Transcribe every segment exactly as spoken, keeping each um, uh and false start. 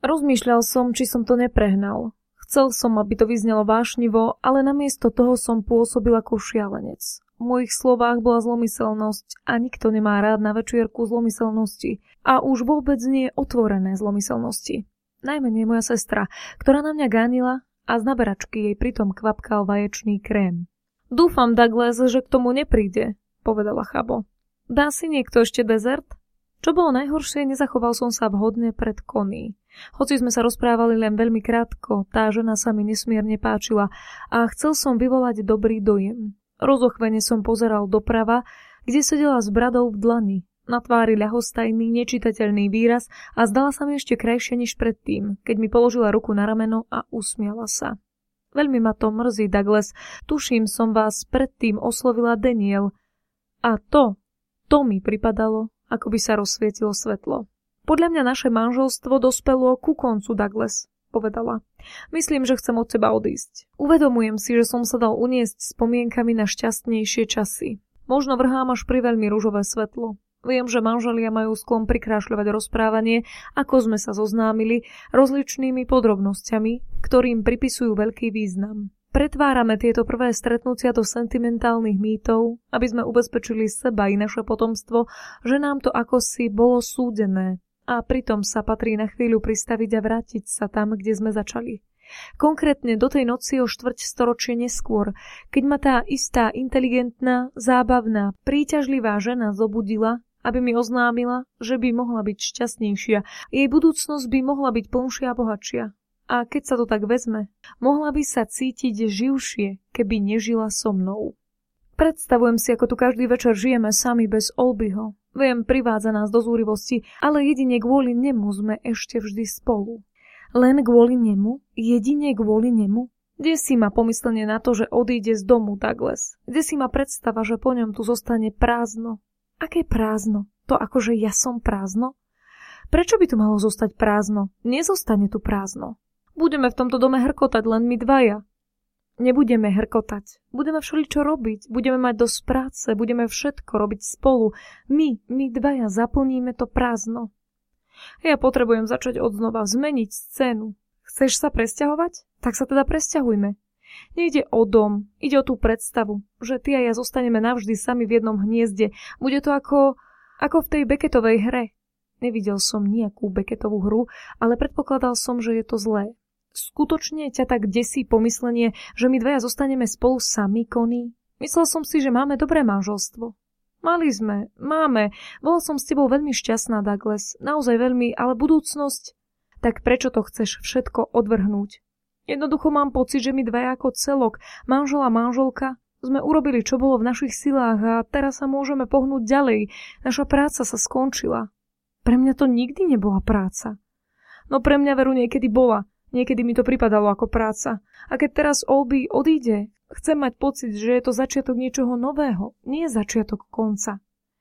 Rozmýšľal som, či som to neprehnal. Chcel som, aby to vyznelo vášnivo, ale namiesto toho som pôsobil ako šialenec. V mojich slovách bola zlomyselnosť a nikto nemá rád na večierku zlomyselnosti a už vôbec nie otvorené zlomyselnosti. Najmenej moja sestra, ktorá na mňa gánila a z naberačky jej pritom kvapkal vaječný krém. Dúfam, Douglas, že k tomu nepríde, povedala chabo. Dá si niekto ešte dezert? Čo bolo najhoršie, nezachoval som sa vhodne pred Connie. Hoci sme sa rozprávali len veľmi krátko, tá žena sa mi nesmierne páčila a chcel som vyvolať dobrý dojem. Rozochvene som pozeral doprava, kde sedela s bradou v dlani. Na tvári ľahostajný, nečitateľný výraz a zdala sa mi ešte krajšie než predtým, keď mi položila ruku na rameno a usmiala sa. Veľmi ma to mrzí, Douglas. Tuším, som vás predtým oslovila Daniel. A to, to mi pripadalo, ako by sa rozsvietilo svetlo. Podľa mňa naše manželstvo dospelo ku koncu, Douglas, povedala. Myslím, že chcem od teba odísť. Uvedomujem si, že som sa dal uniesť spomienkami na šťastnejšie časy. Možno vrhám až pri veľmi ružové svetlo. Viem, že manželia majú sklon prikrášľovať rozprávanie, ako sme sa zoznámili, rozličnými podrobnosťami, ktorým pripisujú veľký význam. Pretvárame tieto prvé stretnutia do sentimentálnych mýtov, aby sme ubezpečili seba i naše potomstvo, že nám to akosi bolo súdené a pritom sa patrí na chvíľu pristaviť a vrátiť sa tam, kde sme začali. Konkrétne do tej noci o štvrť storočie neskôr, keď ma tá istá inteligentná, zábavná, príťažlivá žena zobudila, aby mi oznámila, že by mohla byť šťastnejšia, jej budúcnosť by mohla byť plnšia a bohatšia. A keď sa to tak vezme, mohla by sa cítiť živšie, keby nežila so mnou. Predstavujem si, ako tu každý večer žijeme sami bez Olbyho. Viem, privádza nás do zúrivosti, ale jedine kvôli nemu sme ešte vždy spolu. Len kvôli nemu? Jedine kvôli nemu? Kde si ma pomyslenie na to, že odíde z domu, Douglas? Kde si ma predstava, že po ňom tu zostane prázdno? Aké prázdno? To akože ja som prázdno? Prečo by tu malo zostať prázdno? Nezostane tu prázdno. Budeme v tomto dome hrkotať len my dvaja. Nebudeme hrkotať. Budeme všeličo robiť. Budeme mať dosť práce. Budeme všetko robiť spolu. My, my dvaja zaplníme to prázdno. Ja potrebujem začať odznova, zmeniť scénu. Chceš sa presťahovať? Tak sa teda presťahujme. Nejde o dom, ide o tú predstavu, že ty a ja zostaneme navždy sami v jednom hniezde. Bude to ako, ako v tej Beckettovej hre. Nevidel som nejakú Beckettovú hru, ale predpokladal som, že je to zlé. Skutočne ťa tak desí pomyslenie, že my dvaja zostaneme spolu sami, Connie? Myslel som si, že máme dobré manželstvo. Mali sme, máme. Bola som s tebou veľmi šťastná, Douglas. Naozaj veľmi, ale budúcnosť? Tak prečo to chceš všetko odvrhnúť? Jednoducho mám pocit, že my dvaja ako celok, manžel a manželka, sme urobili, čo bolo v našich silách a teraz sa môžeme pohnúť ďalej. Naša práca sa skončila. Pre mňa to nikdy nebola práca. No pre mňa veru niekedy bola. Niekedy mi to pripadalo ako práca. A keď teraz Olby odíde, chcem mať pocit, že je to začiatok niečoho nového, nie začiatok konca.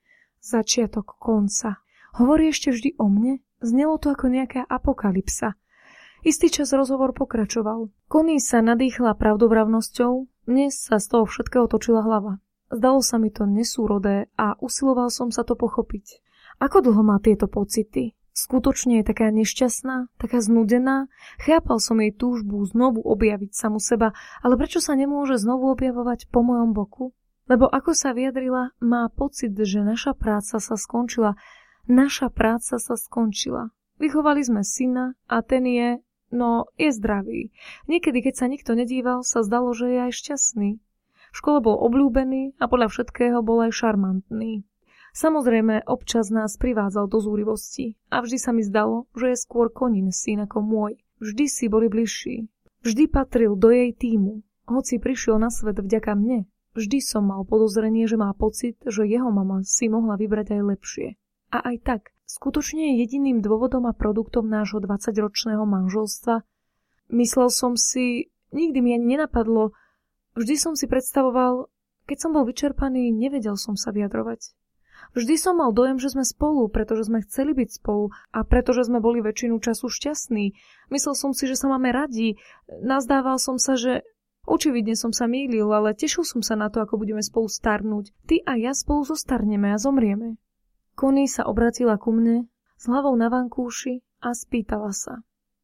Začiatok konca. Hovorí ešte vždy o mne? Znelo to ako nejaká apokalypsa. Istý čas rozhovor pokračoval. Connie sa nadýchla pravdovravnosťou, mne sa z toho všetkého točila hlava. Zdalo sa mi to nesúrodé a usiloval som sa to pochopiť. Ako dlho má tieto pocity? Skutočne je taká nešťastná, taká znudená? Chápal som jej túžbu znovu objaviť samu seba, ale prečo sa nemôže znovu objavovať po mojom boku? Lebo ako sa vyjadrila, má pocit, že naša práca sa skončila. Naša práca sa skončila. Vychovali sme syna a ten je... No, je zdravý. Niekedy, keď sa nikto nedíval, sa zdalo, že je aj šťastný. V škole bol obľúbený a podľa všetkého bol aj šarmantný. Samozrejme, občas nás privádzal do zúrivosti a vždy sa mi zdalo, že je skôr Connin syn ako môj. Vždy si boli bližší. Vždy patril do jej tímu. Hoci prišiel na svet vďaka mne, vždy som mal podozrenie, že má pocit, že jeho mama si mohla vybrať aj lepšie. A aj tak, skutočne je jediným dôvodom a produktom nášho dvadsaťročného manželstva. Myslel som si, nikdy mi ani nenapadlo, vždy som si predstavoval, keď som bol vyčerpaný, nevedel som sa vyjadrovať. Vždy som mal dojem, že sme spolu, pretože sme chceli byť spolu a pretože sme boli väčšinu času šťastní. Myslel som si, že sa máme radi. Nazdával som sa, že očividne som sa mýlil, ale tešil som sa na to, ako budeme spolu starnúť. Ty a ja spolu zostarneme a zomrieme. Connie sa obratila ku mne s hlavou na vankúši a spýtala sa.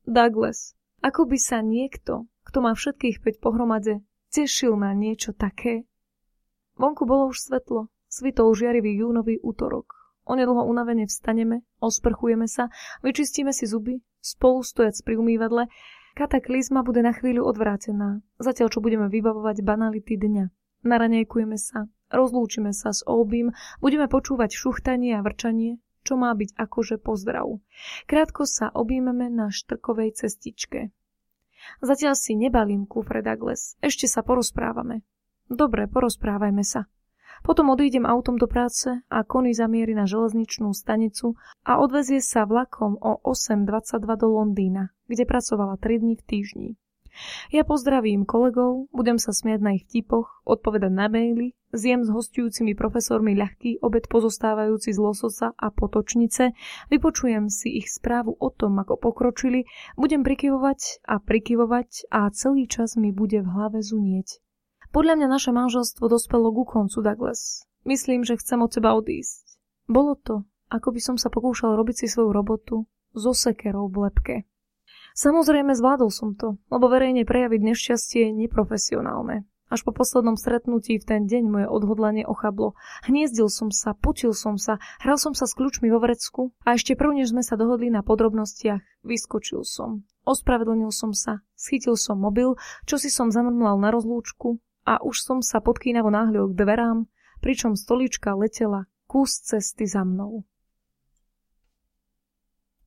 Douglas, ako by sa niekto, kto má všetkých päť pohromade, tešil na niečo také? Vonku bolo už svetlo, svitol žiarivý júnový útorok. Onedlho unavene vstaneme, osprchujeme sa, vyčistíme si zuby, spolu stojac pri umývadle. Kataklizma bude na chvíľu odvrátená, zatiaľ čo budeme vybavovať banality dňa. Naraňajkujeme sa, rozlúčime sa s Olbím, budeme počúvať šuchtanie a vrčanie, čo má byť akože pozdrav. Krátko sa objímeme na štrkovej cestičke. Zatiaľ si nebalím kufre, Douglas, ešte sa porozprávame. Dobre, porozprávajme sa. Potom odídem autom do práce a Connie zamieri na železničnú stanicu a odvezie sa vlakom o osem dvadsaťdva do Londýna, kde pracovala tri dni v týždni. Ja pozdravím kolegov, budem sa smiať na ich vtipoch, odpovedať na maily, zjem s hostujúcimi profesormi ľahký obed pozostávajúci z lososa a potočnice, vypočujem si ich správu o tom, ako pokročili, budem prikyvovať a prikyvovať a celý čas mi bude v hlave zunieť. Podľa mňa naše manželstvo dospelo ku koncu, Douglas. Myslím, že chcem od teba odísť. Bolo to, ako by som sa pokúšal robiť si svoju robotu so sekerou v lebke. Samozrejme zvládol som to, lebo verejne prejaviť nešťastie je neprofesionálne. Až po poslednom stretnutí v ten deň moje odhodlanie ochablo. Hniezdil som sa, potil som sa, hral som sa s kľúčmi vo vrecku a ešte prv, než sme sa dohodli na podrobnostiach, vyskočil som. Ospravedlnil som sa, schytil som mobil, čo si som zamrmlal na rozlúčku, a už som sa podkýnavo náhľil k dverám, pričom stolička letela kus cesty za mnou.